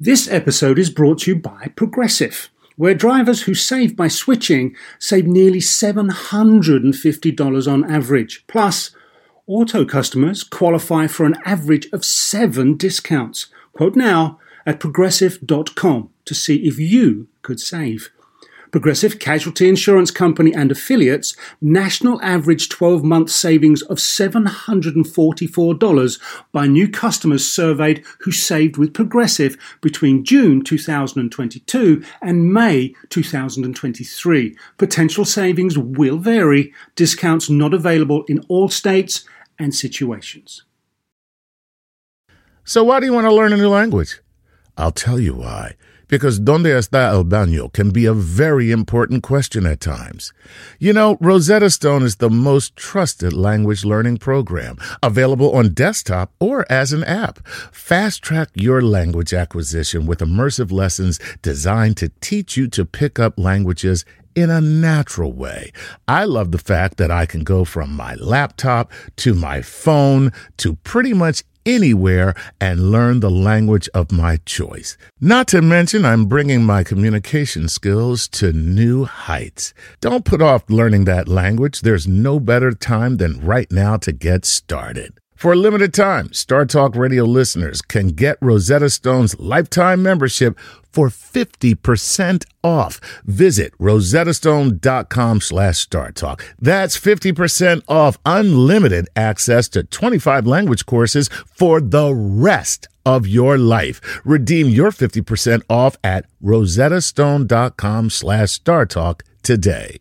This episode is brought to you by Progressive, where drivers who save by switching save nearly $750 on average. Plus, auto customers qualify for an average of 7 discounts. Quote now at progressive.com to see if you could save. Progressive Casualty Insurance Company and affiliates, national average 12-month savings of $744 by new customers surveyed who saved with Progressive between June 2022 and May 2023. Potential savings will vary. Discounts not available in all states and situations. So why do you want to learn a new language? I'll tell you why. Because ¿Dónde está el baño? Can be a very important question at times. You know, Rosetta Stone is the most trusted language learning program, available on desktop or as an app. Fast-track your language acquisition with immersive lessons designed to teach you to pick up languages in a natural way. I love the fact that I can go from my laptop to my phone to pretty much anywhere and learn the language of my choice. Not to mention, I'm bringing my communication skills to new heights. Don't put off learning that language. There's no better time than right now to get started. For a limited time, Star Talk Radio listeners can get Rosetta Stone's lifetime membership for 50% off. Visit rosettastone.com/StarTalk. That's 50% off unlimited access to 25 language courses for the rest of your life. Redeem your 50% off at rosettastone.com/StarTalk today.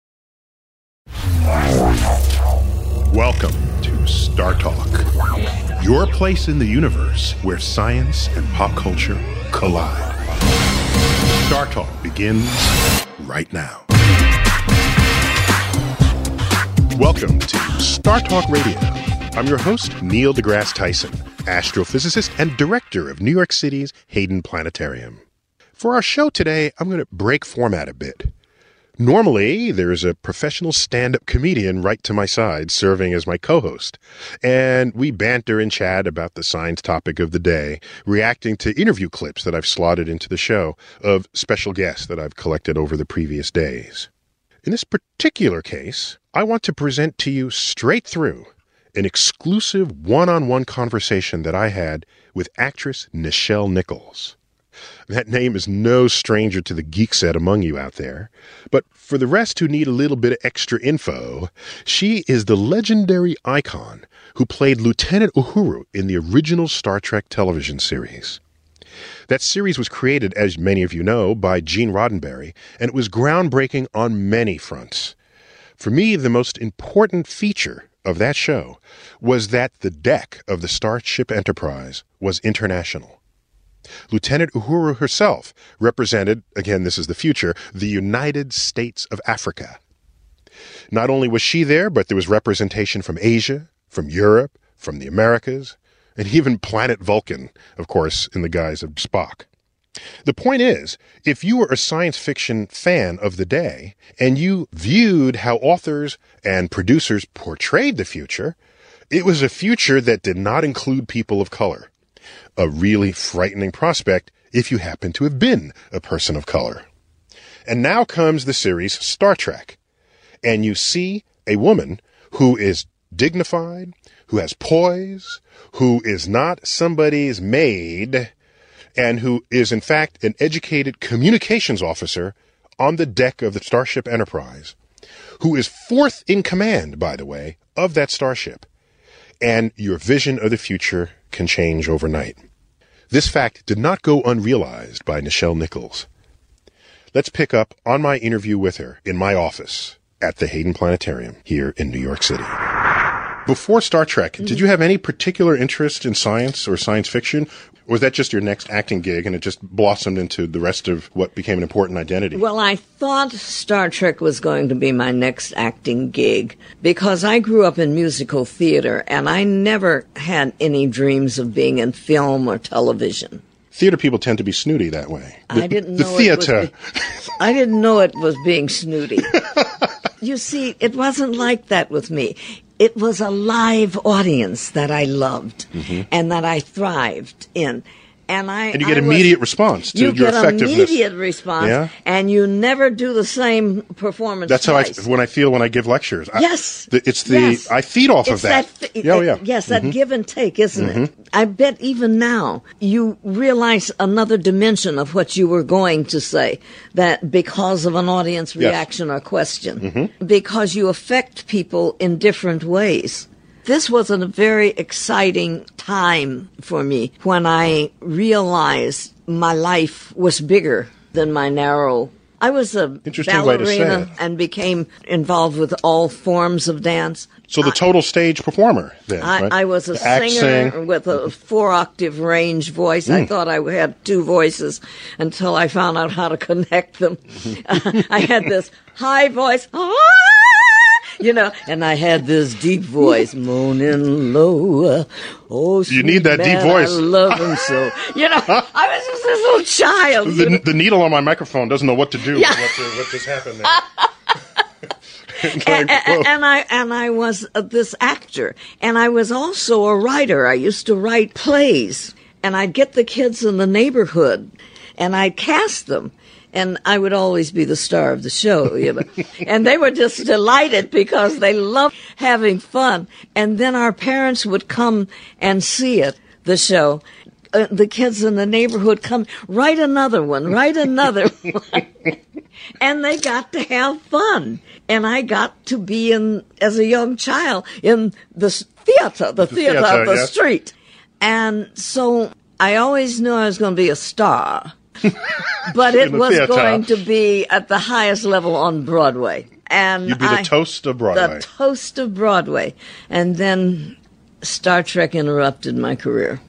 Welcome to Star Talk, your place in the universe where science and pop culture collide. Star Talk begins right now. Welcome to Star Talk Radio. I'm your host, Neil deGrasse Tyson, astrophysicist and director of New York City's Hayden Planetarium. For our show today, I'm going to break format a bit. Normally, there's a professional stand-up comedian right to my side serving as my co-host, and we banter and chat about the science topic of the day, reacting to interview clips that I've slotted into the show of special guests that I've collected over the previous days. In this particular case, I want to present to you straight through an exclusive one-on-one conversation that I had with actress Nichelle Nichols. That name is no stranger to the geek set among you out there. But for the rest who need a little bit of extra info, she is the legendary icon who played Lieutenant Uhura in the original Star Trek television series. That series was created, as many of you know, by Gene Roddenberry, and it was groundbreaking on many fronts. For me, the most important feature of that show was that the deck of the Starship Enterprise was international. Lieutenant Uhura herself represented, again this is the future, the United States of Africa. Not only was she there, but there was representation from Asia, from Europe, from the Americas, and even planet Vulcan, of course, in the guise of Spock. The point is, if you were a science fiction fan of the day, and you viewed how authors and producers portrayed the future, it was a future that did not include people of color. A really frightening prospect if you happen to have been a person of color. And now comes the series Star Trek, and you see a woman who is dignified, who has poise, who is not somebody's maid, and who is in fact an educated communications officer on the deck of the Starship Enterprise, who is fourth in command, by the way, of that starship. And your vision of the future can change overnight. This fact did not go unrealized by Nichelle Nichols. Let's pick up on my interview with her in my office at the Hayden Planetarium here in New York City. Before Star Trek, did you have any particular interest in science or science fiction? Or was that just your next acting gig and it just blossomed into the rest of what became an important identity? Well, I thought Star Trek was going to be my next acting gig because I grew up in musical theater and I never had any dreams of being in film or television. Theater people tend to be snooty that way. I didn't know it was being snooty. You see, it wasn't like that with me. It was a live audience that I loved and that I thrived in. And you get immediate response to your effectiveness. You get immediate response, and you never do the same performance That's twice. how I feel when I give lectures. Yes. I feed off of that. Yes, that give and take, isn't it? I bet even now you realize another dimension of what you were going to say, that because of an audience reaction or question, because you affect people in different ways. This was a very exciting time for me when I realized my life was bigger than my narrow. I was a ballerina and became involved with all forms of dance. So the total stage performer then, right? I was a singer with a 4-octave range voice. I thought I had 2 voices until I found out how to connect them. I had this high voice, and I had this deep voice, moaning low. Oh, you need that man, deep voice. I love him so. I was just this little child. The needle on my microphone doesn't know what to do. Yeah. What just happened there? And I was this actor, and I was also a writer. I used to write plays, and I'd get the kids in the neighborhood, and I'd cast them. And I would always be the star of the show, And they were just delighted because they loved having fun. And then our parents would come and see it, the show. The kids in the neighborhood come, write another one. And they got to have fun. And I got to be as a young child, in the theater of the street. And so I always knew I was going to be a star. But it was going to be at the highest level on Broadway. And you'd be the toast of Broadway. The toast of Broadway. And then Star Trek interrupted my career.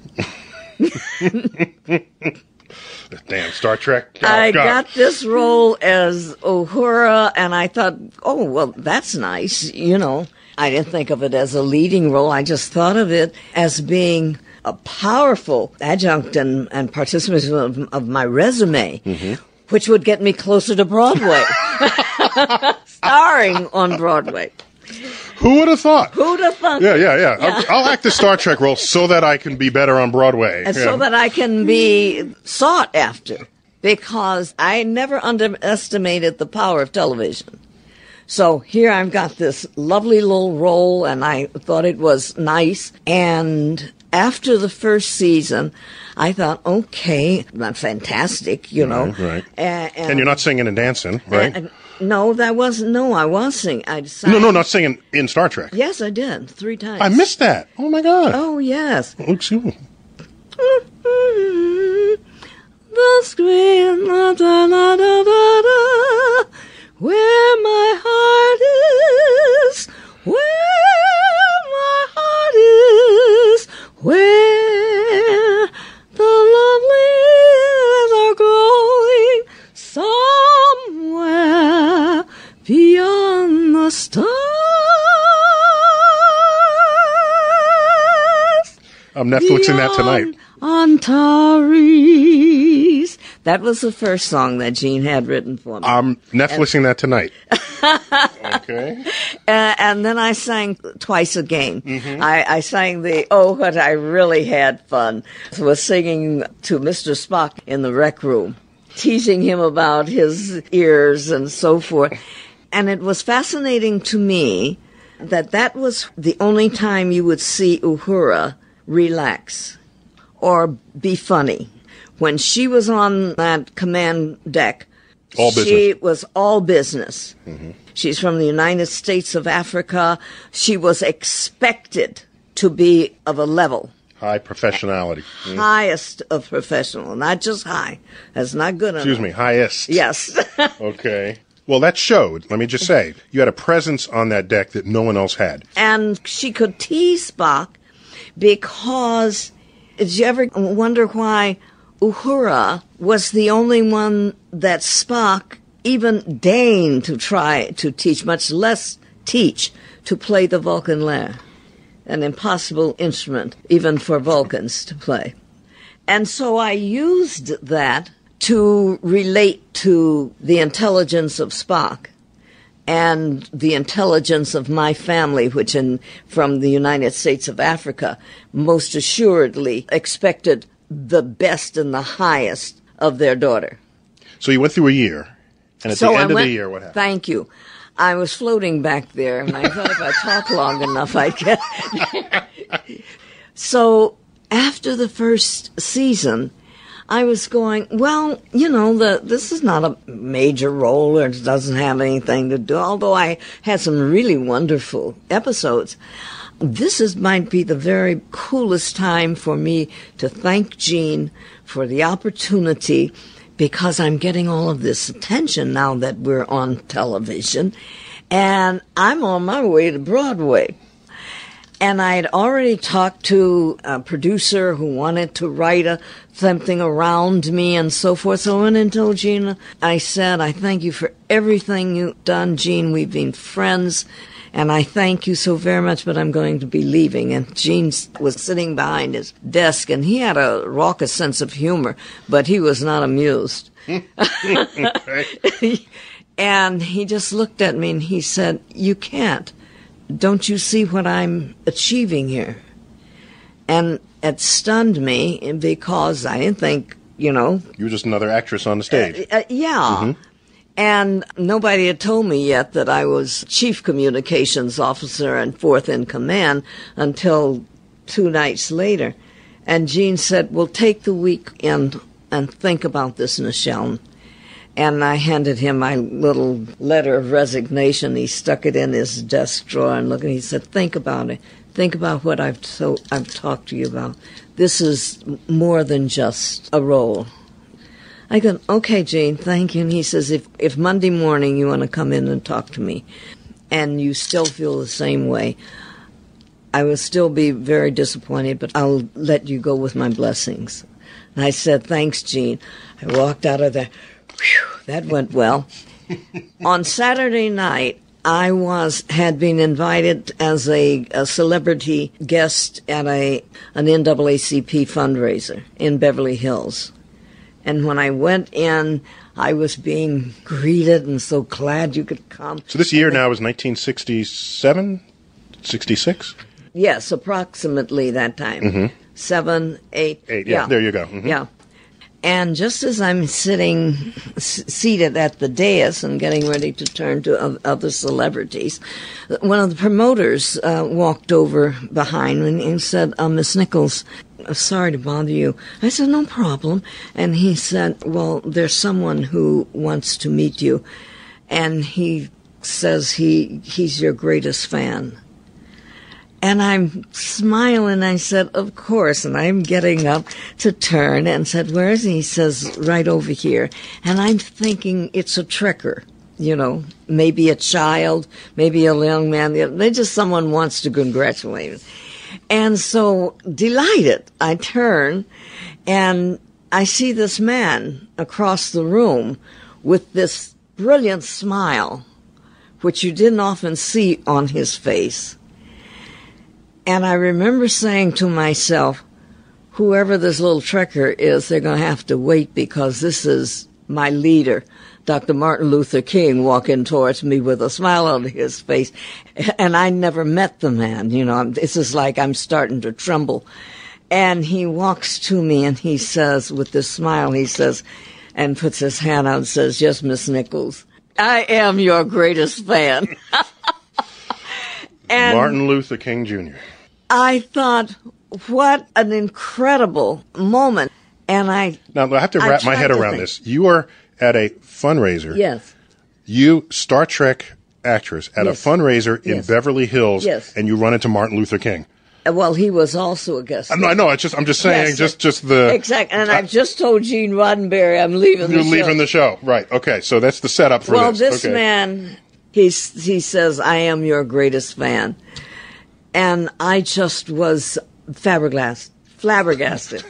Damn, Star Trek. Oh, I got this role as Uhura, and I thought, oh, well, that's nice, I didn't think of it as a leading role. I just thought of it as being a powerful adjunct and participant of my resume, which would get me closer to Broadway, starring on Broadway. Who would have thought? Who'd have thought? Yeah. I'll act the Star Trek role so that I can be better on Broadway. And so that I can be sought after, because I never underestimated the power of television. So here I've got this lovely little role, and I thought it was nice. And after the first season, I thought, okay, not fantastic, Right. And you're not singing and dancing, right? No, I was singing. No, not singing in Star Trek. Yes, I did, 3 times. I missed that. Oh, my God. Oh, yes. Oh, excuse me. The screen, where my heart is, where my heart is, where the lovelies are growing, somewhere beyond the stars. I'm Netflixing that tonight. Antares. That was the first song that Gene had written for me. I'm Netflixing that tonight. Okay. And then I sang Twice Again. I sang what I really had fun. I was singing to Mr. Spock in the rec room, teasing him about his ears and so forth. And it was fascinating to me that was the only time you would see Uhura relax or be funny. When she was on that command deck, she was all business. She's from the United States of Africa. She was expected to be of a level. High professionality. Highest of professional, not just high. That's not good enough. Excuse me, highest. Yes. Okay. Well, that showed, let me just say, you had a presence on that deck that no one else had. And she could tease Spock because, did you ever wonder why Uhura was the only one that Spock even deigned to try to teach, much less teach, to play the Vulcan lyre? An impossible instrument, even for Vulcans to play. And so I used that to relate to the intelligence of Spock and the intelligence of my family, which from the United States of Africa most assuredly expected the best and the highest of their daughter. So you went through a year, and at the end of the year, what happened? Thank you. I was floating back there, and I thought if I talk long enough, I'd get... So after the first season, I was going, well, this is not a major role, or it doesn't have anything to do, although I had some really wonderful episodes. This might be the very coolest time for me to thank Gene for the opportunity, because I'm getting all of this attention now that we're on television, and I'm on my way to Broadway. And I had already talked to a producer who wanted to write something around me and so forth. So I went and told Gene, I said, I thank you for everything you've done, Gene. We've been friends, and I thank you so very much, but I'm going to be leaving. And Gene was sitting behind his desk, and he had a raucous sense of humor, but he was not amused. And he just looked at me and he said, you can't. Don't you see what I'm achieving here? And it stunned me because I didn't think, You were just another actress on the stage. Yeah. Mm-hmm. And nobody had told me yet that I was chief communications officer and fourth in command until 2 nights later. And Gene said, well, take the weekend and think about this, Nichelle. And I handed him my little letter of resignation. He stuck it in his desk drawer and looked, and he said, think about it. Think about what I've talked to you about. This is more than just a role. I go, okay, Gene, thank you. And he says, if Monday morning you want to come in and talk to me and you still feel the same way, I will still be very disappointed, but I'll let you go with my blessings. And I said, thanks, Gene. I walked out of there. Whew, that went well. On Saturday night, I had been invited as a celebrity guest at an NAACP fundraiser in Beverly Hills. And when I went in, I was being greeted and so glad you could come. So this year now is 1967, 66? Yes, approximately that time. Mm-hmm. 7, 8. 8, yeah, there you go. Mm-hmm. Yeah. And just as I'm seated at the dais and getting ready to turn to other celebrities, one of the promoters walked over behind me and said, Miss Nichols, sorry to bother you. I said, no problem. And he said, well, there's someone who wants to meet you, and he says he's your greatest fan. And I'm smiling. I said, of course. And I'm getting up to turn and said, where is he? He says, right over here. And I'm thinking it's a tricker, maybe a child, maybe a young man. They just someone wants to congratulate him. And so delighted, I turn and I see this man across the room with this brilliant smile, which you didn't often see on his face. And I remember saying to myself, whoever this little tricker is, they're going to have to wait because this is my leader, Dr. Martin Luther King, walking towards me with a smile on his face. And I never met the man, This is like I'm starting to tremble. And he walks to me and he says, with this smile, he says, and puts his hand out and says, yes, Miss Nichols, I am your greatest fan. And Martin Luther King Jr. I thought, what an incredible moment. And now I have to wrap my head around this. You are at a fundraiser. Yes. You, Star Trek actress, at a fundraiser in Beverly Hills, and you run into Martin Luther King. Well, he was also a guest. I know. I'm just saying, yes, just the exactly. And I've just told Gene Roddenberry I'm leaving the show. You're leaving the show, right? Okay, so that's the setup for this. Well, this man, he says, I am your greatest fan, and I just was flabbergasted.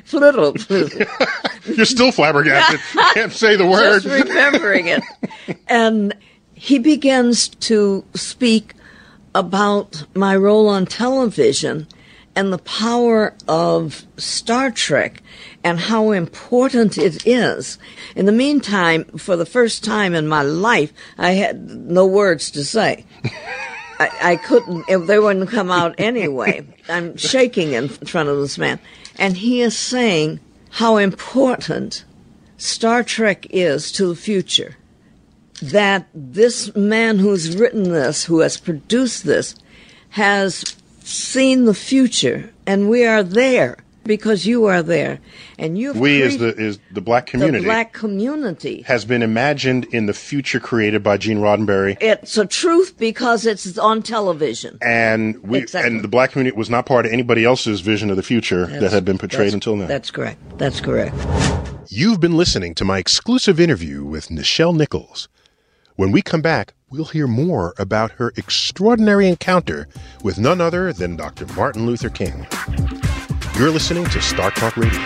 You're still flabbergasted. Can't say the word. Just remembering it. And he begins to speak about my role on television and the power of Star Trek and how important it is. In the meantime, for the first time in my life, I had no words to say. I couldn't, they wouldn't come out anyway. I'm shaking in front of this man. And he is saying how important Star Trek is to the future. That this man who's written this, who has produced this, has seen the future, and we are there because you are there, and you've is the black community. The black community has been imagined in the future created by Gene Roddenberry. It's a truth because it's on television, and and the black community was not part of anybody else's vision of the future that had been portrayed until now. That's correct. That's correct. You've been listening to my exclusive interview with Nichelle Nichols. When we come back, we'll hear more about her extraordinary encounter with none other than Dr. Martin Luther King. You're listening to Star Talk Radio.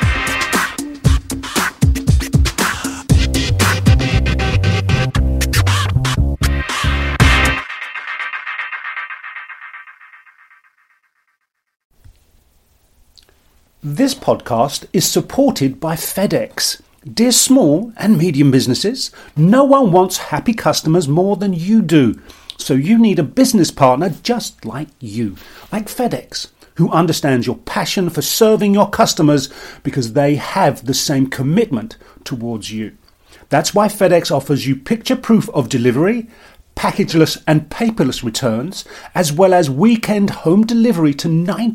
This podcast is supported by FedEx. Dear small and medium businesses, no one wants happy customers more than you do. So you need a business partner just like you, like FedEx, who understands your passion for serving your customers because they have the same commitment towards you. That's why FedEx offers you picture proof of delivery, packageless and paperless returns, as well as weekend home delivery to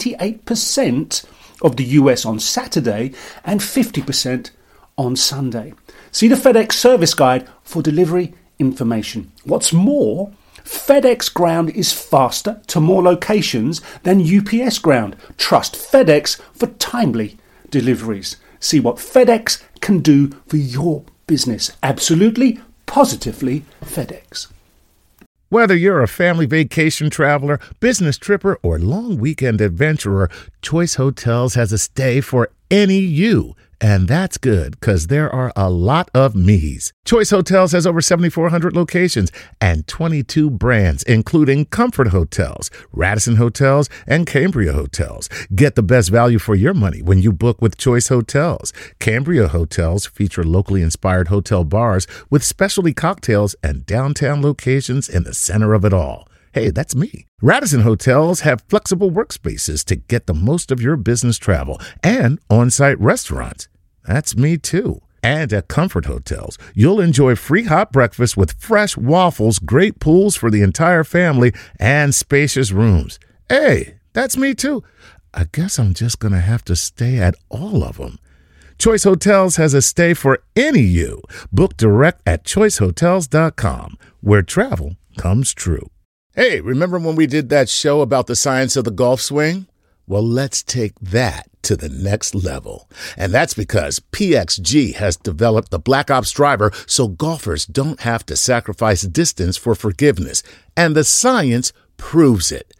98% of the US on Saturday and 50% on Sunday. See the FedEx service guide for delivery information. What's more, FedEx Ground is faster to more locations than UPS Ground. Trust FedEx for timely deliveries. See what FedEx can do for your business. Absolutely, positively FedEx. Whether you're a family vacation traveler, business tripper, or long weekend adventurer, Choice Hotels has a stay for any you. And that's good, because there are a lot of me's. Choice Hotels has over 7,400 locations and 22 brands, including Comfort Hotels, Radisson Hotels, and Cambria Hotels. Get the best value for your money when you book with Choice Hotels. Cambria Hotels feature locally inspired hotel bars with specialty cocktails and downtown locations in the center of it all. Hey, that's me. Radisson Hotels have flexible workspaces to get the most of your business travel and on-site restaurants. That's me too. And at Comfort Hotels, you'll enjoy free hot breakfast with fresh waffles, great pools for the entire family, and spacious rooms. Hey, that's me too. I guess I'm just going to have to stay at all of them. Choice Hotels has a stay for any you. Book direct at choicehotels.com, where travel comes true. Hey, remember when we did that show about the science of the golf swing? Well, let's take that to the next level. And that's because PXG has developed the Black Ops driver so golfers don't have to sacrifice distance for forgiveness. And the science proves it.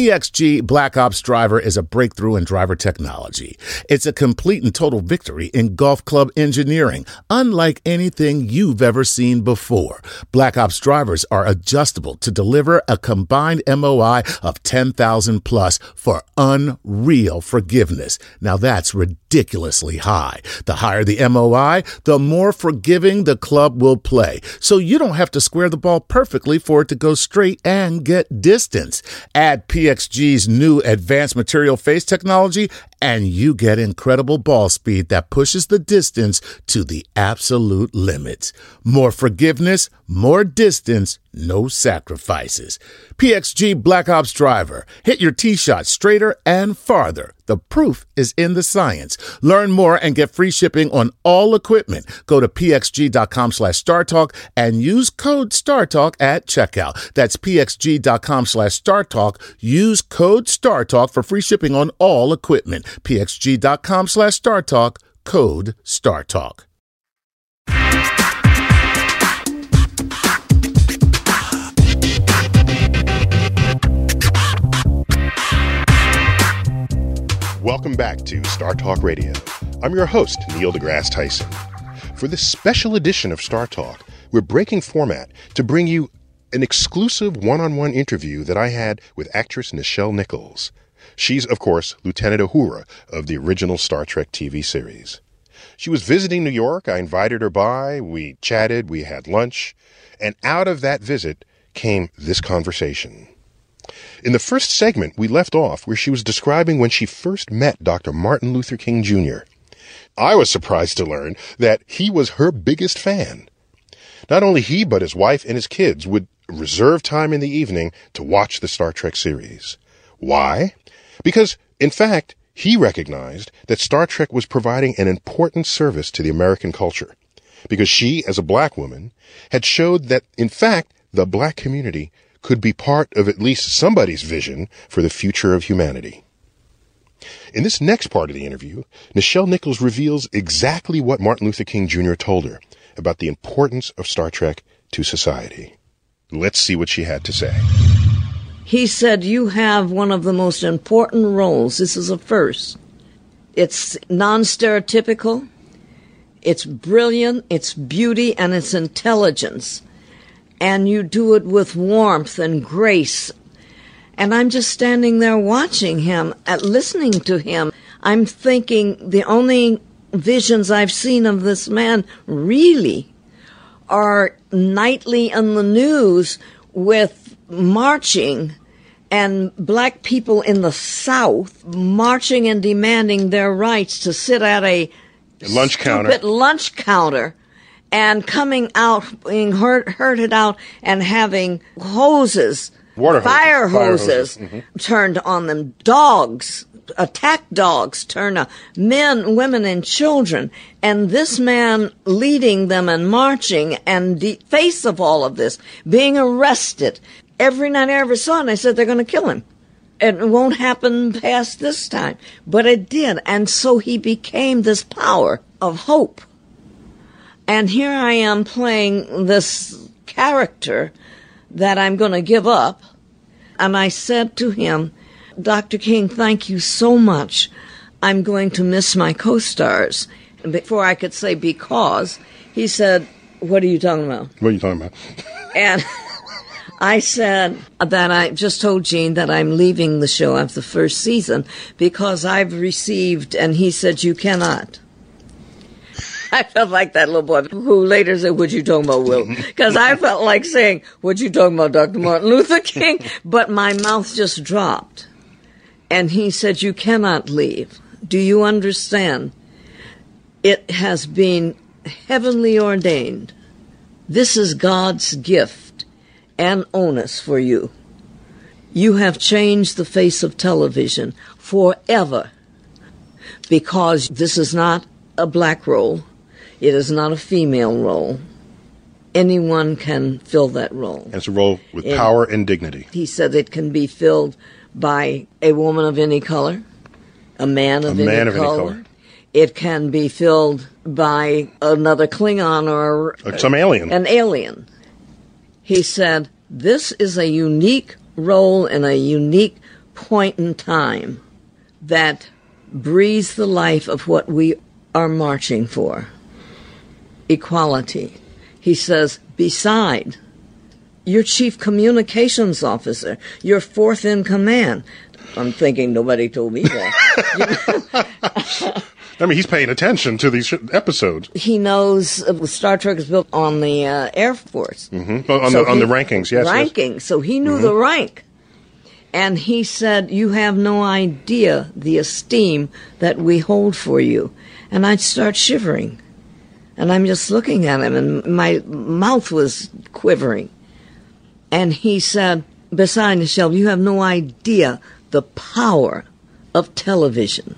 PXG Black Ops driver is a breakthrough in driver technology. It's a complete and total victory in golf club engineering, unlike anything you've ever seen before. Black Ops drivers are adjustable to deliver a combined MOI of 10,000 plus for unreal forgiveness. Now that's ridiculously high. The higher the MOI, the more forgiving the club will play. So you don't have to square the ball perfectly for it to go straight and get distance. Add PXG's new advanced material face technology, and you get incredible ball speed that pushes the distance to the absolute limits. More forgiveness, more distance, no sacrifices. PXG Black Ops driver. Hit your tee shot straighter and farther. The proof is in the science. Learn more and get free shipping on all equipment. Go to pxg.com/StarTalk and use code StarTalk at checkout. That's pxg.com/StarTalk. Use code StarTalk for free shipping on all equipment. pxg.com/StarTalk, code StarTalk. Welcome back to Star Talk Radio. I'm your host, Neil deGrasse Tyson. For this special edition of Star Talk, we're breaking format to bring you an exclusive one-on-one interview that I had with actress Nichelle Nichols. She's, of course, Lieutenant Uhura of the original Star Trek TV series. She was visiting New York. I invited her by. We chatted. We had lunch. And out of that visit came this conversation. In the first segment, we left off where she was describing when she first met Dr. Martin Luther King Jr. I was surprised to learn that he was her biggest fan. Not only he, but his wife and his kids would reserve time in the evening to watch the Star Trek series. Why? Because, in fact, he recognized that Star Trek was providing an important service to the American culture. Because she, as a black woman, had showed that, in fact, the black community could be part of at least somebody's vision for the future of humanity. In this next part of the interview, Nichelle Nichols reveals exactly what Martin Luther King Jr. told her about the importance of Star Trek to society. Let's see what she had to say. He said, you have one of the most important roles. This is a first. It's non-stereotypical, it's brilliant, it's beauty, and it's intelligence. And you do it with warmth and grace. And I'm just standing there watching him, listening to him. I'm thinking the only visions I've seen of this man really are nightly on the news with marching and black people in the South marching and demanding their rights to sit at a lunch counter and coming out, being herded out and having hoses, fire hoses turned on them. Dogs, attack dogs turned on men, women, and children. And this man leading them and marching, and the face of all of this, being arrested. Every night I ever saw him, I said, they're going to kill him. It won't happen past this time. But it did. And so he became this power of hope. And here I am playing this character that I'm going to give up. And I said to him, Dr. King, thank you so much. I'm going to miss my co-stars. And before I could say because, he said, what are you talking about? What are you talking about? And I said that I just told Gene that I'm leaving the show after the first season because I've received, and he said, you cannot. I felt like that little boy who later said, what you talking about, Will? Because I felt like saying, what you talking about, Dr. Martin Luther King? But my mouth just dropped. And he said, you cannot leave. Do you understand? It has been heavenly ordained. This is God's gift and onus for you. You have changed the face of television forever because this is not a black role. It is not a female role. Anyone can fill that role. It's a role with power and dignity. He said it can be filled by a woman of any color, a man of any color. It can be filled by another Klingon or some alien. An alien. He said, this is a unique role and a unique point in time that breathes the life of what we are marching for. Equality. He says, beside, your chief communications officer, you're fourth in command. I'm thinking nobody told me that. I mean, he's paying attention to these episodes. He knows Star Trek is built on the Air Force. Mm-hmm. On the rankings, yes. Ranking, yes. So he knew the rank. And he said, you have no idea the esteem that we hold for you. And I'd start shivering. And I'm just looking at him, and my mouth was quivering. And he said, beside Nichelle, you have no idea the power of television.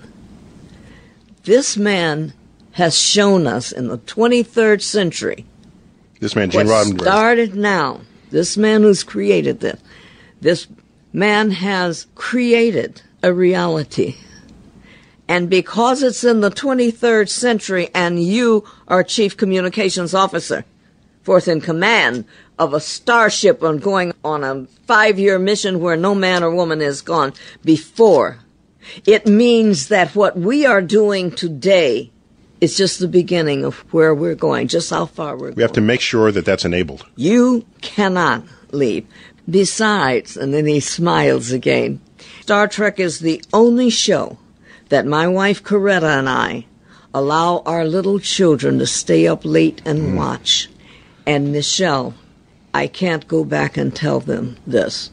This man has shown us in the 23rd century. This man, Gene Roddenberry. Started now. This man who's created this. This man has created a reality. And because it's in the 23rd century and you are chief communications officer, fourth in command of a starship on going on a 5-year mission where no man or woman has gone before, it means that what we are doing today is just the beginning of where we're going, just how far we're going. We have to make sure that that's enabled. You cannot leave. Besides, and then he smiles again, Star Trek is the only show that my wife Coretta and I allow our little children to stay up late and watch. And Nichelle, I can't go back and tell them this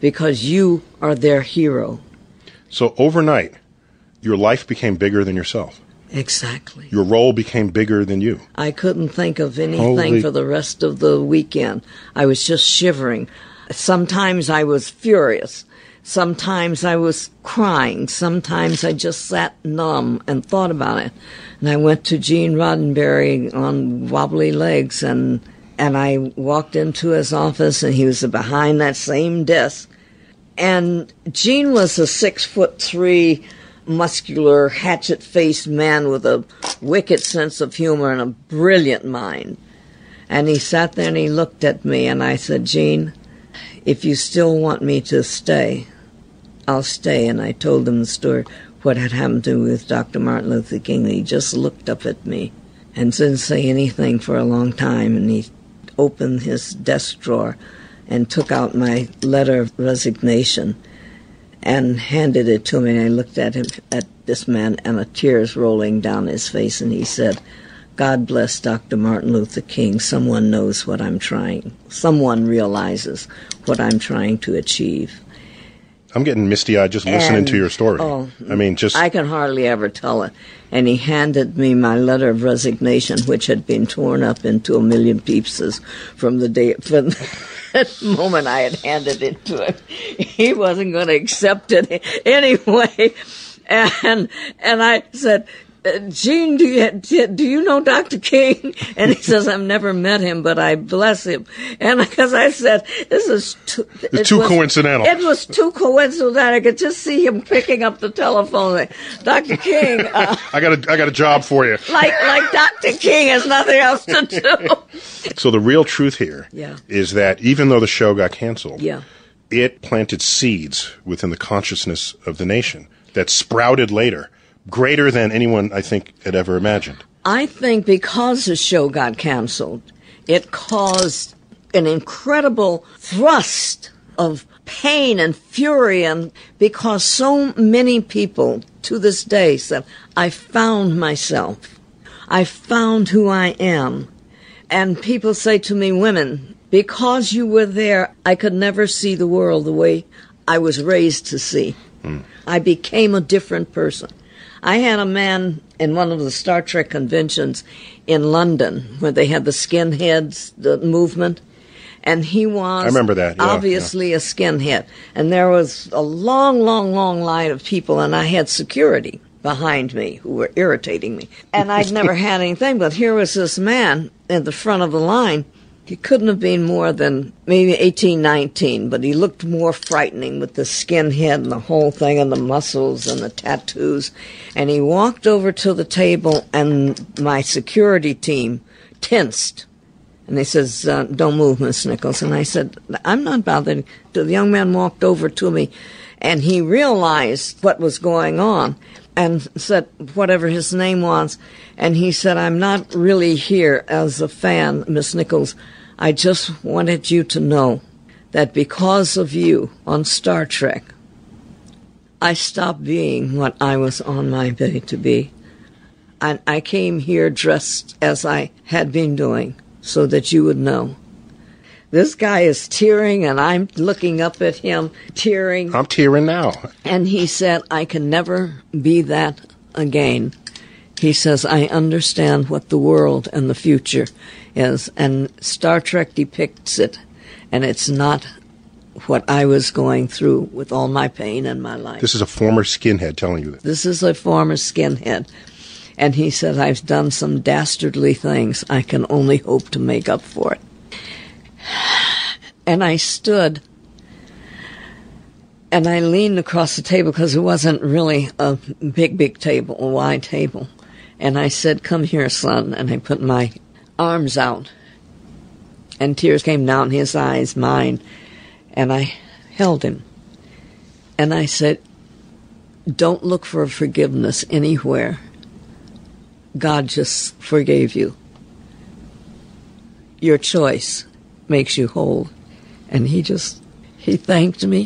because you are their hero. So overnight, your life became bigger than yourself. Exactly. Your role became bigger than you. I couldn't think of anything for the rest of the weekend. I was just shivering. Sometimes I was furious. Sometimes I was crying. Sometimes I just sat numb and thought about it. And I went to Gene Roddenberry on wobbly legs, and I walked into his office, and he was behind that same desk. And Gene was a 6'3", muscular, hatchet-faced man with a wicked sense of humor and a brilliant mind. And he sat there and he looked at me, and I said, Gene, if you still want me to stay, I'll stay. And I told him the story, what had happened to me with Dr. Martin Luther King. And he just looked up at me and didn't say anything for a long time. And he opened his desk drawer and took out my letter of resignation and handed it to me. And I looked at him, at this man, and a tears rolling down his face. And he said, God bless Dr. Martin Luther King. Someone knows what I'm trying. Someone realizes what I'm trying to achieve. I'm getting misty-eyed just listening to your story. I can hardly ever tell it. And he handed me my letter of resignation, which had been torn up into a million pieces from the moment I had handed it to him. He wasn't going to accept it anyway. And I said, Gene, do you know Dr. King? And he says, I've never met him, but I bless him. And because I said, this is too coincidental. It was too coincidental. I could just see him picking up the telephone. Dr. King. I got a job for you. Like Dr. King has nothing else to do. So the real truth here is that even though the show got canceled, it planted seeds within the consciousness of the nation that sprouted later. Greater than anyone, I think, had ever imagined. I think because the show got canceled, it caused an incredible thrust of pain and fury, and because so many people to this day said, I found myself. I found who I am. And people say to me, women, because you were there, I could never see the world the way I was raised to see. I became a different person. I had a man in one of the Star Trek conventions in London where they had the skinheads, the movement, and he was I remember that. obviously a skinhead. And there was a long, long, long line of people, and I had security behind me who were irritating me. And I'd never had anything, but here was this man at the front of the line. He couldn't have been more than maybe 18, 19, but he looked more frightening with the skinhead and the whole thing and the muscles and the tattoos. And he walked over to the table, and my security team tensed. And they says, don't move, Miss Nichols. And I said, I'm not bothered. The young man walked over to me, and he realized what was going on and said whatever his name was. And he said, I'm not really here as a fan, Miss Nichols. I just wanted you to know that because of you on Star Trek, I stopped being what I was on my way to be. And I came here dressed as I had been doing so that you would know. This guy is tearing, and I'm looking up at him, tearing. I'm tearing now. And he said, I can never be that again. He says, I understand what the world and the future is, and Star Trek depicts it, and it's not what I was going through with all my pain in my life. This is a former skinhead telling you that. This is a former skinhead. And he said, I've done some dastardly things. I can only hope to make up for it. And I stood, and I leaned across the table because it wasn't really a big table, a wide table. And I said, come here, son. And I put my arms out, and tears came down his eyes, mine. And I held him. And I said, don't look for forgiveness anywhere. God just forgave you. Your choice makes you whole. And he thanked me.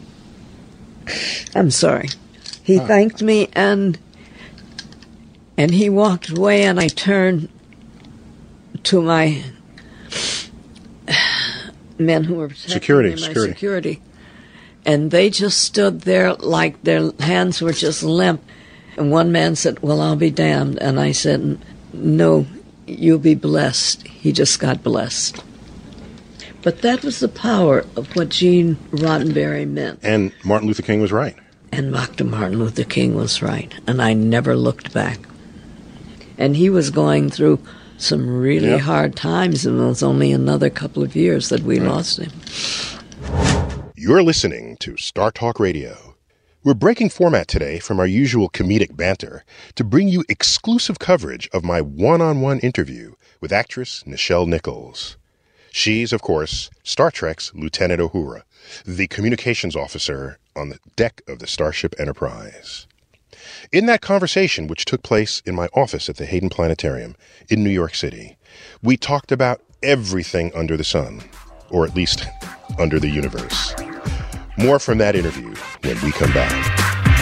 I'm sorry. He thanked me, and he walked away, and I turned to my men who were protecting security. And they just stood there like their hands were just limp. And one man said, "Well, I'll be damned." And I said, "No, you'll be blessed." He just got blessed. But that was the power of what Gene Roddenberry meant. And Martin Luther King was right. And Dr. Martin Luther King was right. And I never looked back. And he was going through some really hard times, and it was only another couple of years that we lost him. You're listening to Star Talk Radio. We're breaking format today from our usual comedic banter to bring you exclusive coverage of my one-on-one interview with actress Nichelle Nichols. She's, of course, Star Trek's Lieutenant Uhura, the communications officer on the deck of the Starship Enterprise. In that conversation, which took place in my office at the Hayden Planetarium in New York City, we talked about everything under the sun, or at least under the universe. More from that interview when we come back.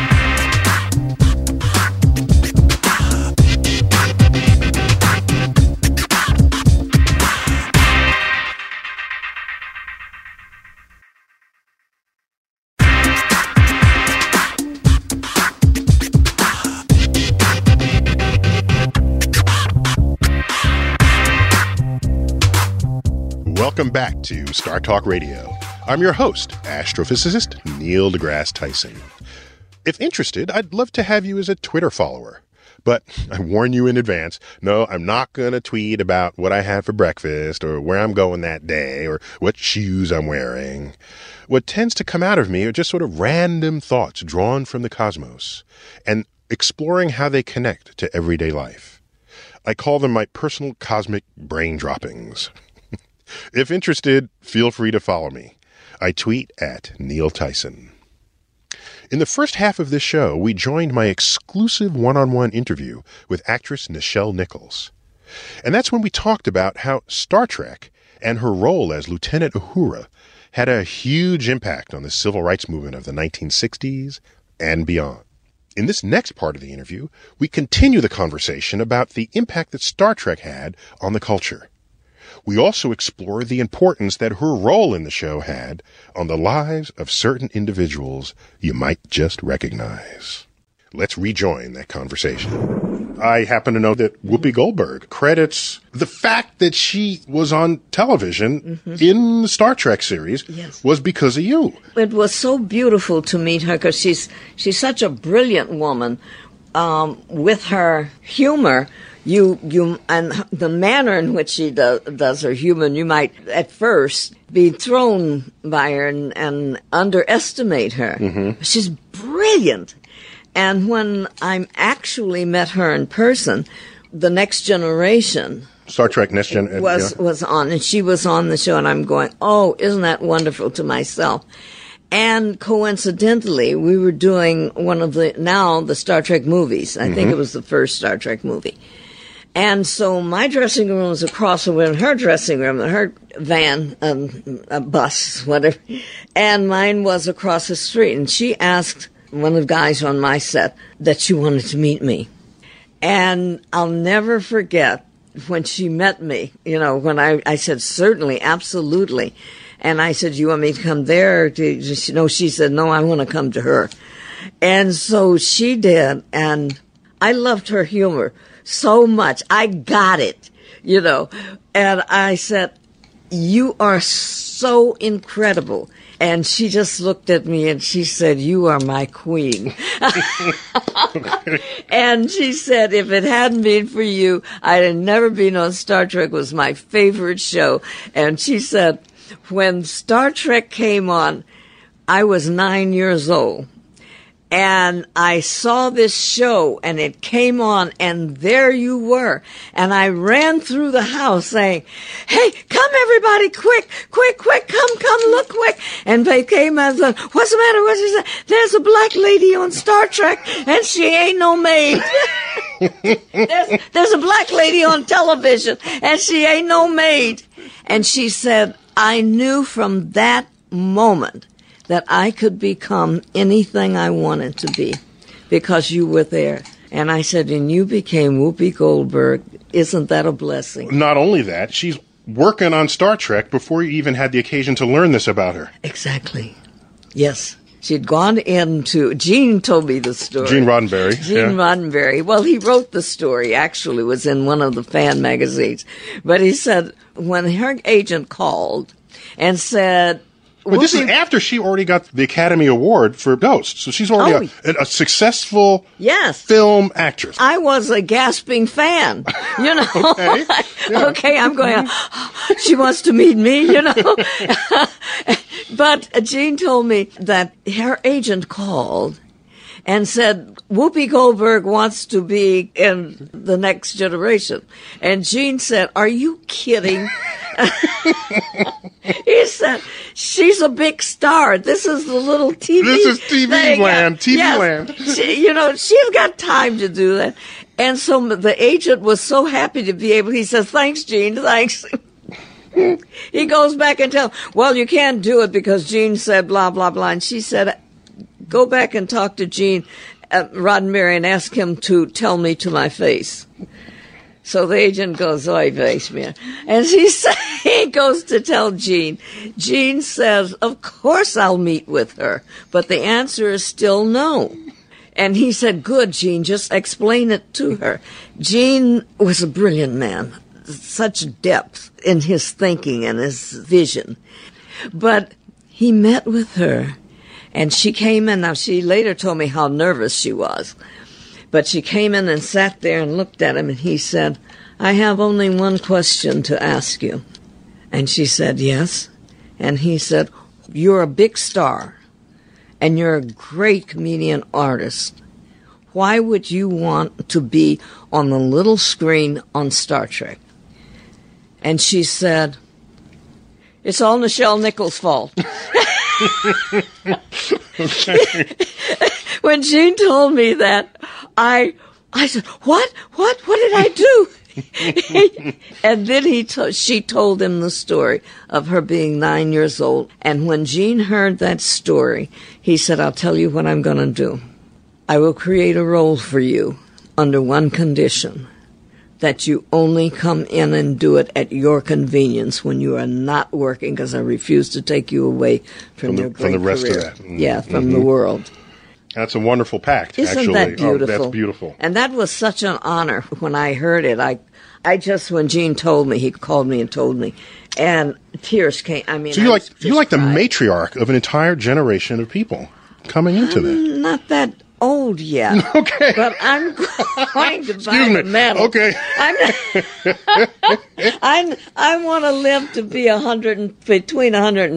Welcome back to Star Talk Radio. I'm your host, astrophysicist Neil deGrasse Tyson. If interested, I'd love to have you as a Twitter follower. But I warn you in advance, no, I'm not going to tweet about what I had for breakfast or where I'm going that day or what shoes I'm wearing. What tends to come out of me are just sort of random thoughts drawn from the cosmos and exploring how they connect to everyday life. I call them my personal cosmic brain droppings. If interested, feel free to follow me. I tweet at Neil Tyson. In the first half of this show, we joined my exclusive one-on-one interview with actress Nichelle Nichols. And that's when we talked about how Star Trek and her role as Lieutenant Uhura had a huge impact on the civil rights movement of the 1960s and beyond. In this next part of the interview, we continue the conversation about the impact that Star Trek had on the culture. We also explore the importance that her role in the show had on the lives of certain individuals you might just recognize. Let's rejoin that conversation. I happen to know that Whoopi Goldberg credits the fact that she was on television in the Star Trek series was because of you. It was so beautiful to meet her because she's such a brilliant woman with her humor. You and the manner in which she does her humor, you might at first be thrown by her and underestimate her. She's brilliant. And when I actually met her in person, The Next Generation, Star Trek Next Gen was on, and she was on the show, and I'm going, "Oh, isn't that wonderful?" to myself. And coincidentally, we were doing one of the Star Trek movies. I think it was the first Star Trek movie. And so my dressing room was across the way, her dressing room, her van, a bus, whatever, and mine was across the street. And she asked one of the guys on my set that she wanted to meet me. And I'll never forget when she met me, when I said, certainly, absolutely. And I said, you want me to come there? She said, no, I want to come to her. And so she did, and I loved her humor so much. I got it, And I said, you are so incredible. And she just looked at me and she said, you are my queen. And she said, if it hadn't been for you, I'd have never been on Star Trek. It was my favorite show. And she said, when Star Trek came on, I was 9 years old. And I saw this show, and it came on, and there you were. And I ran through the house saying, hey, come everybody, quick, come, look quick. And they came and said, what's the matter? What's the matter? There's a black lady on Star Trek, and she ain't no maid. There's a black lady on television, and she ain't no maid. And she said, I knew from that moment that I could become anything I wanted to be because you were there. And I said, and you became Whoopi Goldberg. Isn't that a blessing? Not only that, she's working on Star Trek before you even had the occasion to learn this about her. Exactly. Yes. She'd gone into, Gene told me the story. Gene Roddenberry. Gene Roddenberry. Well, he wrote the story, actually, it was in one of the fan magazines. But he said when her agent called and said, But this is after she already got the Academy Award for Ghost. So she's already a successful film actress. I was a gasping fan, you know. Okay. Yeah. Okay, I'm going, she wants to meet me, you know. But Gene told me that her agent called and said, Whoopi Goldberg wants to be in The Next Generation. And Gene said, are you kidding? He said, she's a big star. This is the little TV. This is TV land. TV land. She's got time to do that. And so the agent was so happy to be able, he says, thanks, Gene, thanks. He goes back and tells, well, you can't do it because Gene said blah, blah, blah. And she said, go back and talk to Gene Roddenberry and ask him to tell me to my face. So the agent goes, oy vey, man. And he goes to tell Gene. Gene says, of course I'll meet with her. But the answer is still no. And he said, good, Gene, just explain it to her. Gene was a brilliant man. Such depth in his thinking and his vision. But he met with her. And she came in. Now, she later told me how nervous she was. But she came in and sat there and looked at him, and he said, I have only one question to ask you. And she said, yes. And he said, you're a big star, and you're a great comedian artist. Why would you want to be on the little screen on Star Trek? And she said, it's all Nichelle Nichols' fault. When Gene told me that, I said, what did I do? And then she told him the story of her being 9 years old. And when Gene heard that story, he said, I'll tell you what I'm going to do. I will create a role for you under one condition, that you only come in and do it at your convenience when you are not working, because I refuse to take you away from your great from the rest career. of that. Mm-hmm. Yeah, from the world. That's a wonderful pact, Isn't actually. that beautiful? Oh, that's beautiful. And that was such an honor when I heard it. I just, when Gene told me, he called me and told me, and tears came. I mean, so you're like the matriarch of an entire generation of people coming into that. Not that old yet. Okay. But I'm going to buy the medal. Okay. I want to live to be between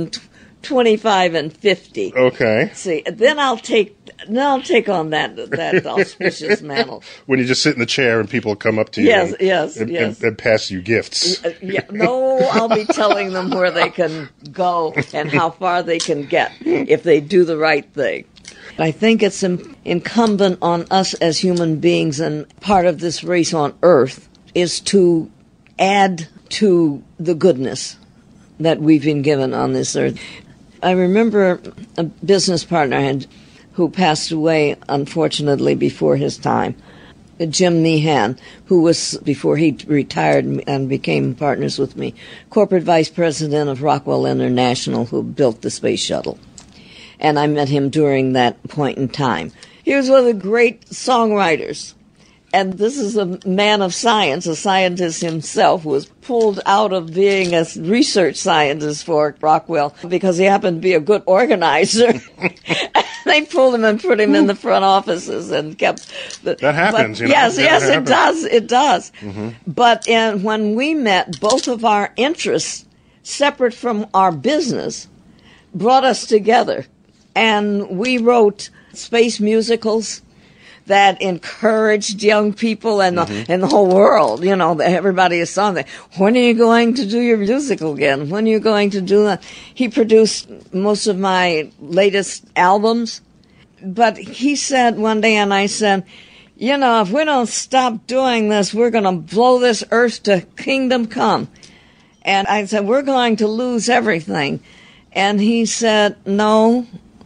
125 and 50. Okay. See, then I'll take on that auspicious mantle. When you just sit in the chair and people come up to you and pass you gifts. No, I'll be telling them where they can go and how far they can get if they do the right thing. I think it's incumbent on us as human beings, and part of this race on Earth is to add to the goodness that we've been given on this earth. I remember a business partner I had who passed away, unfortunately, before his time, Jim Meehan, who was, before he retired and became partners with me, corporate vice president of Rockwell International, who built the space shuttle. And I met him during that point in time. He was one of the great songwriters. And this is a man of science, a scientist himself, who was pulled out of being a research scientist for Rockwell because he happened to be a good organizer. They pulled him and put him in the front offices and kept... That happens, Yes, it does. It does. Mm-hmm. But when we met, both of our interests, separate from our business, brought us together. And we wrote space musicals that encouraged young people and the whole world. You know, everybody is sung that. When are you going to do your musical again? When are you going to do that? He produced most of my latest albums. But he said one day, and I said, you know, if we don't stop doing this, we're going to blow this earth to kingdom come. And I said, we're going to lose everything. And he said, no,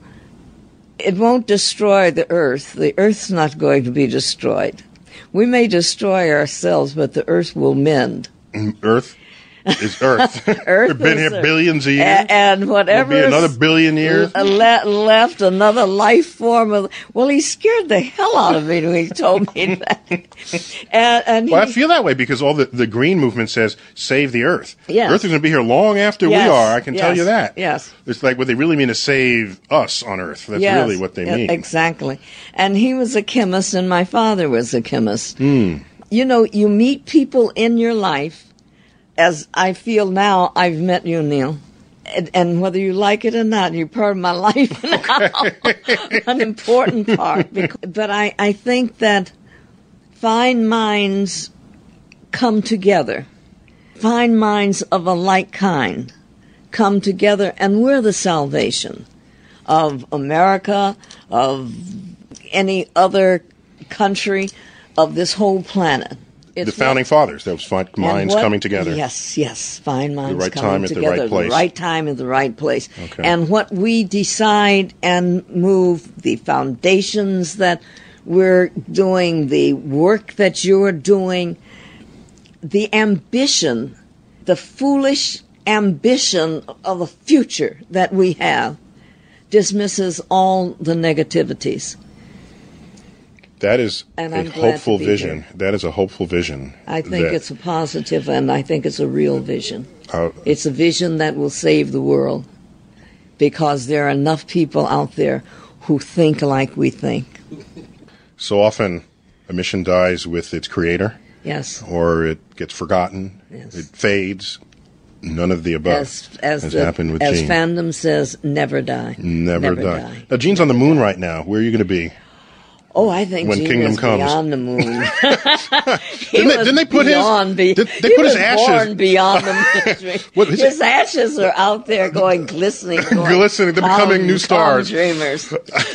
it won't destroy the earth. The earth's not going to be destroyed. We may destroy ourselves, but the earth will mend. Earth? is Earth. Earth We've been is here billions of years. And whatever Will be another billion years. left, another life form. Well, he scared the hell out of me when he told me that. Well, I feel that way because all the green movement says save the Earth. Yes. Earth is going to be here long after we are. I can tell you that. Yes. It's like what they really mean is save us on Earth. That's really what they mean. Exactly. And he was a chemist, and my father was a chemist. Mm. You know, you meet people in your life, as I feel now I've met you, Neil. And whether you like it or not, you're part of my life now. An important part. But I think that fine minds come together. Fine minds of a like kind come together, and we're the salvation of America, of any other country, of this whole planet. The founding fathers, those fine minds coming together. Yes, fine minds the right coming time at together. the right place. The right time at the right place. Okay. And what we decide and move, the foundations that we're doing, the work that you're doing, the ambition, the foolish ambition of a future that we have dismisses all the negativities. That is And a I'm glad hopeful to be vision. here. That is a hopeful vision. I think that- it's a positive, and I think it's a real vision. Uh, It's a vision that will save the world, because there are enough people out there who think like we think. So often, a mission dies with its creator, Yes. or it gets forgotten, Yes. it fades. None of the above As has happened with as Gene. fandom says, never die. Never die. Now, Gene's on the moon right now. Where are you going to be? Oh, I think When Gene Kingdom is comes. beyond the moon. Didn't they put his? Did they put his ashes? Born beyond the mystery. What is His it? ashes are out there going glistening. Glistening, they're becoming new stars. Dreamers.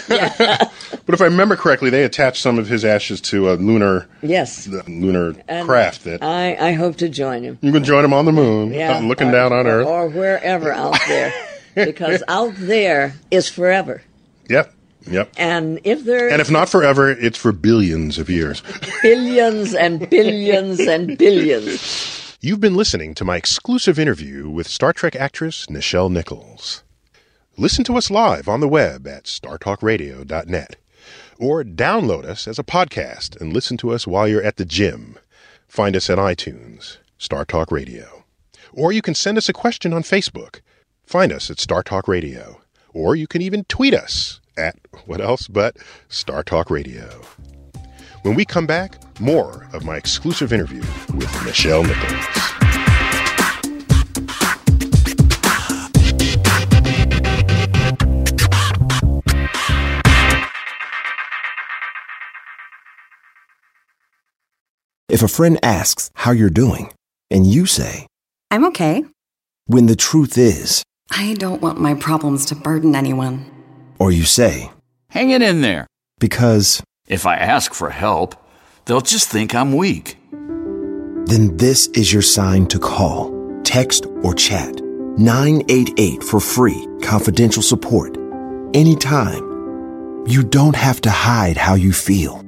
But if I remember correctly, they attached some of his ashes to a lunar Yes. craft. That I hope to join him. you can join him on the moon, Yeah, looking down on Earth. or wherever out there, because out there is forever. Yep. And if not forever, it's for billions of years. billions and billions and billions. You've been listening to my exclusive interview with Star Trek actress Nichelle Nichols. Listen to us live on the web at startalkradio.net, or download us as a podcast and listen to us while you're at the gym. Find us at iTunes, Star Talk Radio. Or you can send us a question on Facebook. Find us at Star Talk Radio. Or you can even tweet us at what else but Star Talk Radio. When we come back, more of my exclusive interview with Nichelle Nichols. If a friend asks how you're doing, and you say, I'm okay. when the truth is, I don't want my problems to burden anyone. or you say, Hang it in there. because, If I ask for help, they'll just think I'm weak. then this is your sign to call, text, or chat 988 for free, confidential support. Anytime. You don't have to hide how you feel.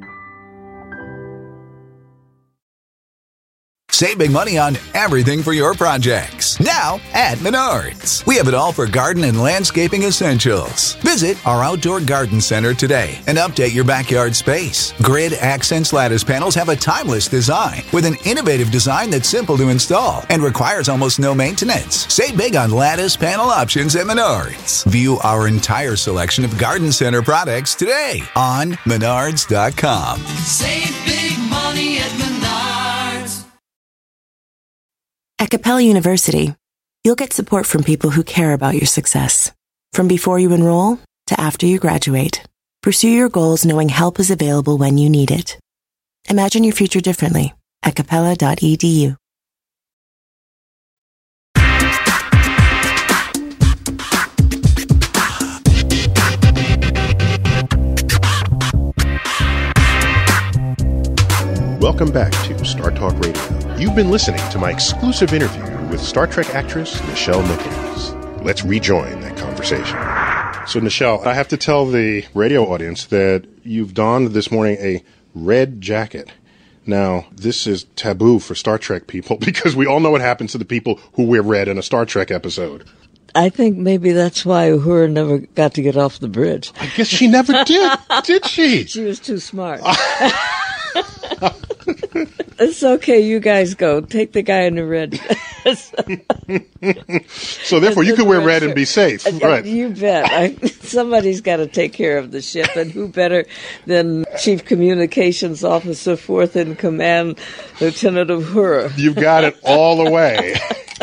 Save big money on everything for your projects. Now at Menards. We have it all for garden and landscaping essentials. Visit our outdoor garden center today and update your backyard space. Grid Accents lattice panels have a timeless design with an innovative design that's simple to install and requires almost no maintenance. Save big on lattice panel options at Menards. View our entire selection of garden center products today on Menards.com. Save big money at Menards. At Capella University, you'll get support from people who care about your success. From before you enroll to after you graduate, pursue your goals knowing help is available when you need it. Imagine your future differently at capella.edu. Welcome back to Star Talk Radio. You've been listening to my exclusive interview with Star Trek actress Nichelle Nichols. Let's rejoin that conversation. So, Nichelle, I have to tell the radio audience that you've donned this morning a red jacket. Now, this is taboo for Star Trek people because we all know what happens to the people who wear red in a Star Trek episode. I think maybe that's why Uhura never got to get off the bridge. I guess she never did she? She was too smart. It's okay, you guys go. Take the guy in the red. So therefore, you could wear red and be safe. Right. You bet. Somebody's got to take care of the ship, and who better than Chief Communications Officer, 4th in Command, Lieutenant Uhura. You've got it all the way.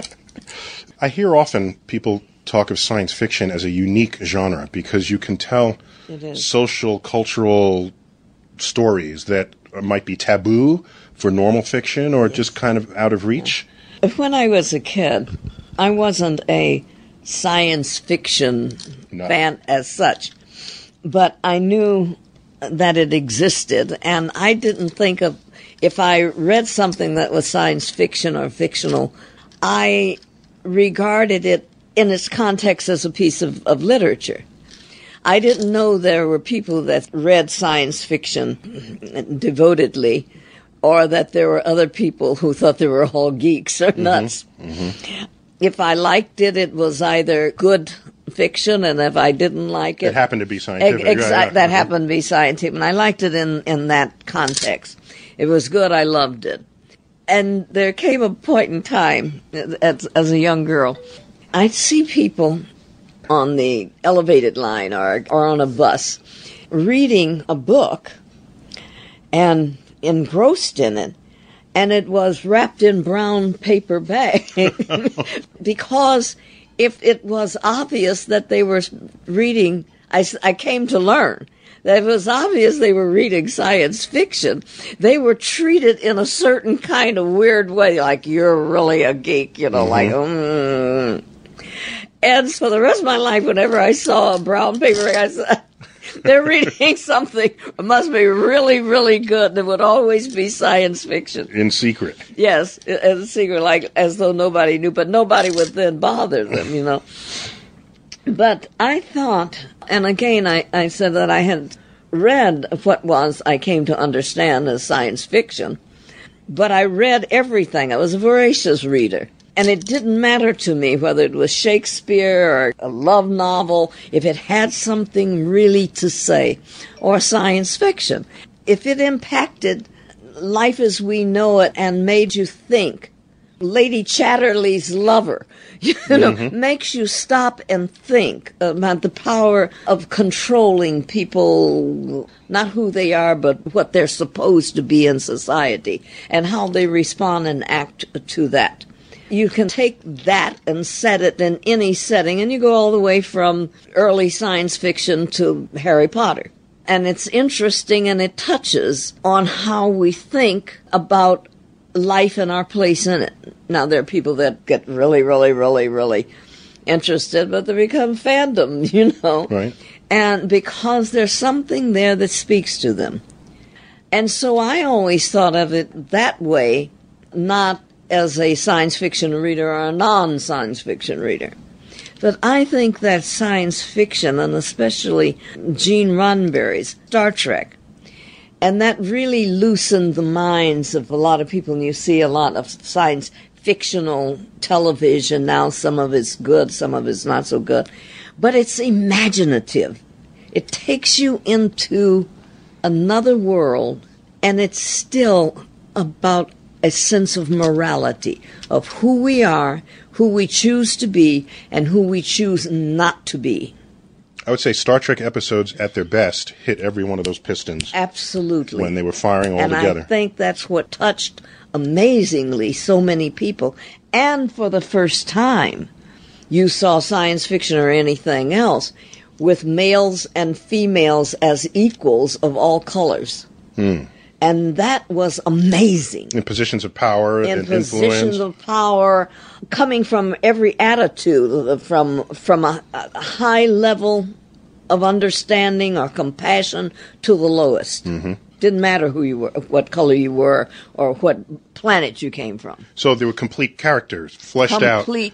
I hear often people talk of science fiction as a unique genre because you can tell social, cultural stories that might be taboo for normal fiction or just kind of out of reach. When I was a kid, I wasn't a science fiction fan as such, but I knew that it existed, and I didn't think of, if I read something that was science fiction or fictional, I regarded it in its context as a piece of literature. I didn't know there were people that read science fiction devotedly, or that there were other people who thought they were all geeks or nuts. Mm-hmm. If I liked it, it was either good fiction, and if I didn't like it... It happened to be scientific. That happened to be scientific, and I liked it in that context. It was good, I loved it. And there came a point in time, as a young girl, I'd see people on the elevated line or on a bus reading a book and engrossed in it, and it was wrapped in brown paper bag because if it was obvious that they were reading, I came to learn that it was obvious they were reading science fiction, they were treated in a certain kind of weird way, like, you're really a geek, like, And for the rest of my life, whenever I saw a brown paper bag, I said, they're reading something. It must be really, really good. It would always be science fiction. In secret. Yes, in secret, like as though nobody knew, but nobody would then bother them, But I thought, and again, I said that I had read what I came to understand as science fiction, but I read everything. I was a voracious reader. And it didn't matter to me whether it was Shakespeare or a love novel, if it had something really to say, or science fiction. If it impacted life as we know it and made you think, Lady Chatterley's Lover, makes you stop and think about the power of controlling people, not who they are, but what they're supposed to be in society, and how they respond and act to that. You can take that and set it in any setting, and you go all the way from early science fiction to Harry Potter. And it's interesting, and it touches on how we think about life and our place in it. Now, there are people that get really, really, really, really interested, but they become fandom, Right. And because there's something there that speaks to them. And so I always thought of it that way, not as a science fiction reader or a non-science fiction reader. But I think that science fiction, and especially Gene Roddenberry's Star Trek, and that really loosened the minds of a lot of people, and you see a lot of science fictional television now. Some of it's good, some of it's not so good. But it's imaginative. It takes you into another world, and it's still about a sense of morality, of who we are, who we choose to be, and who we choose not to be. I would say Star Trek episodes at their best hit every one of those pistons. Absolutely. When they were firing all together. And I think that's what touched amazingly so many people. And for the first time, you saw science fiction or anything else with males and females as equals of all colors. And that was amazing. In positions of power and influence. In positions of power, coming from every attitude, from a high level of understanding or compassion to the lowest. Mm-hmm. Didn't matter who you were, what color you were, or what planet you came from. So there were complete characters, fleshed out. Complete.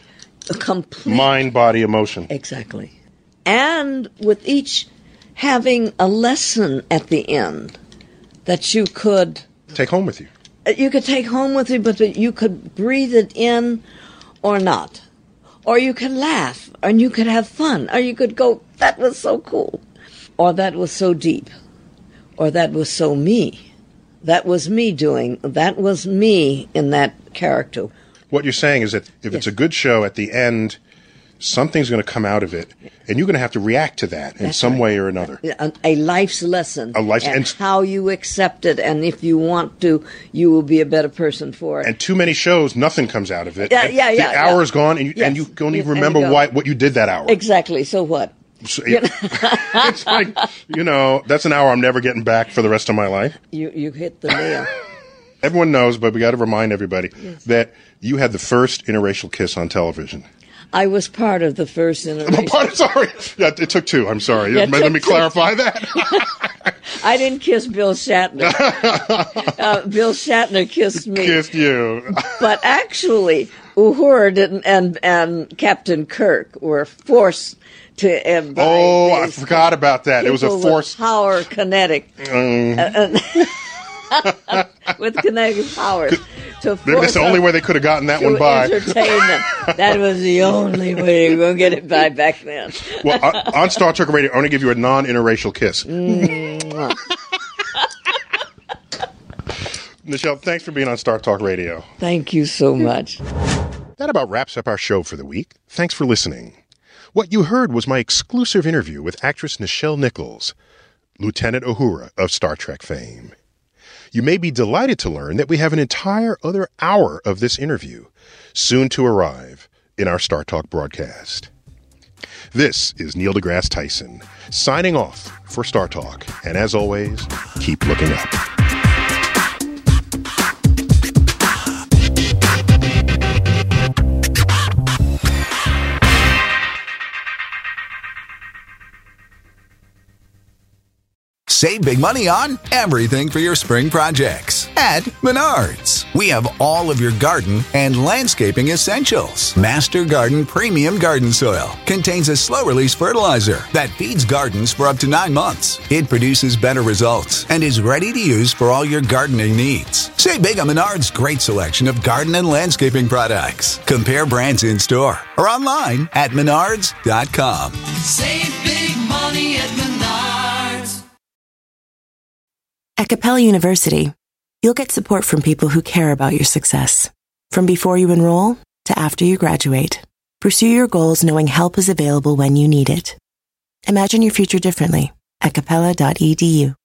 Mind, body, emotion. Exactly. And with each having a lesson at the end that you could take home with you. you could take home with you, but you could breathe it in or not. Or you could laugh, and you could have fun, or you could go, that was so cool, or that was so deep, or that was so me. That was me in that character. What you're saying is that if it's a good show, at the end, something's going to come out of it, and you're going to have to react to that in some way or another. A life's lesson. And how you accept it, and if you want to, you will be a better person for it. And too many shows, nothing comes out of it. The hour is gone, and you don't even remember what you did that hour. Exactly. So what? So, it's like, that's an hour I'm never getting back for the rest of my life. You hit the nail. Everyone knows, but we got to remind everybody that you had the first interracial kiss on television. I was part of the first interracial. Sorry. Yeah, it took two. I'm sorry. Let me clarify that. I didn't kiss Bill Shatner. Bill Shatner kissed me. Kissed you. But actually, Uhura and Captain Kirk were forced to embrace. Oh, I forgot about that. It was a force. Power kinetic. With kinetic powers. That's the only way they could have gotten that one by. Entertain them. That was the only way you were going to get it by back then. Well, on Star Trek Radio, I want to give you a non-interracial kiss. Nichelle, thanks for being on Star Talk Radio. Thank you so much. That about wraps up our show for the week. Thanks for listening. What you heard was my exclusive interview with actress Nichelle Nichols, Lieutenant Uhura of Star Trek fame. You may be delighted to learn that we have an entire other hour of this interview soon to arrive in our Star Talk broadcast. This is Neil deGrasse Tyson, signing off for Star Talk. And as always, keep looking up. Save big money on everything for your spring projects at Menards. We have all of your garden and landscaping essentials. Master Garden Premium Garden Soil contains a slow-release fertilizer that feeds gardens for up to 9 months. It produces better results and is ready to use for all your gardening needs. Save big on Menards' great selection of garden and landscaping products. Compare brands in store or online at menards.com. Save big money at Menards. At Capella University, you'll get support from people who care about your success. From before you enroll to after you graduate, pursue your goals knowing help is available when you need it. Imagine your future differently at capella.edu.